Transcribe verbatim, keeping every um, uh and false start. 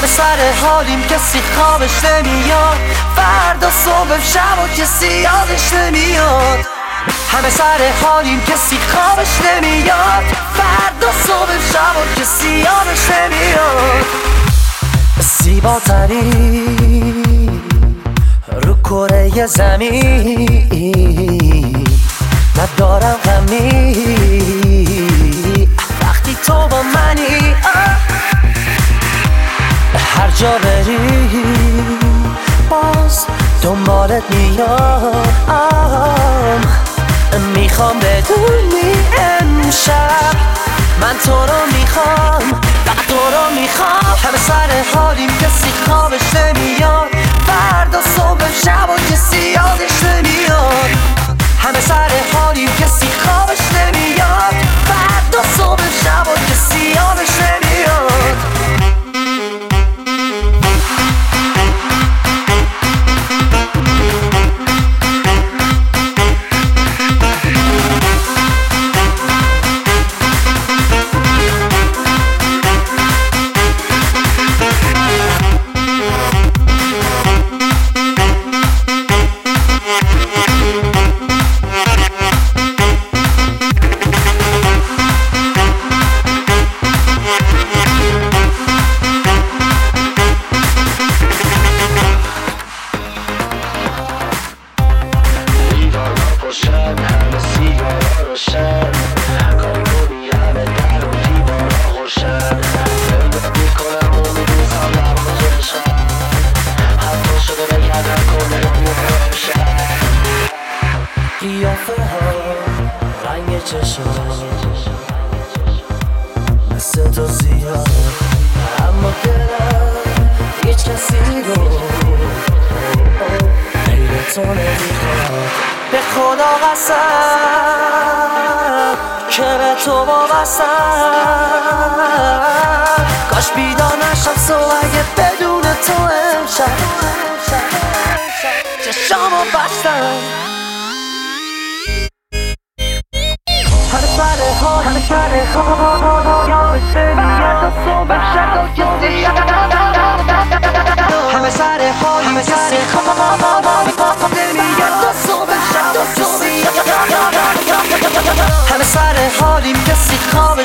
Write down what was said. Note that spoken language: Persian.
سر حالیم کسی خوابش نمیاد، فردا صبح شب و کسی یادش نمیاد. همه سر حالیم کسی خوابش نمیاد، فردا صبح شب و کسی یادش نمیاد. زیباترین رو کره زمین، ندارم غمی وقتی تو با منی. هر جا بری باز دنبالت میام، میخوام بدونی امشب من تو رو میخوام، فقط تو رو میخوام. همه سر حالیم کسی خوابش نمیاد، فردا صبح شب و کسی یادش نمیاد. همه سر حالیم کسی خوابش نمیاد، فردا صبح شب و کسی یادش نمیاد. قیافه ها رنگ چشم مثل تو زیاد، اما دلم هیچ کسی رو غیر تو نمیخواد. به خدا قسم که به تو وابستم، کاش بیدار نشم صبح اگه بدون تو امشب چشامو بستم. همه سر حال همه سر حال یادش نمیاد، صبح شب و کسی همه سر حال همه سر حال نمیاد، صبح شب و کسی همه سر حالیم کسی خواب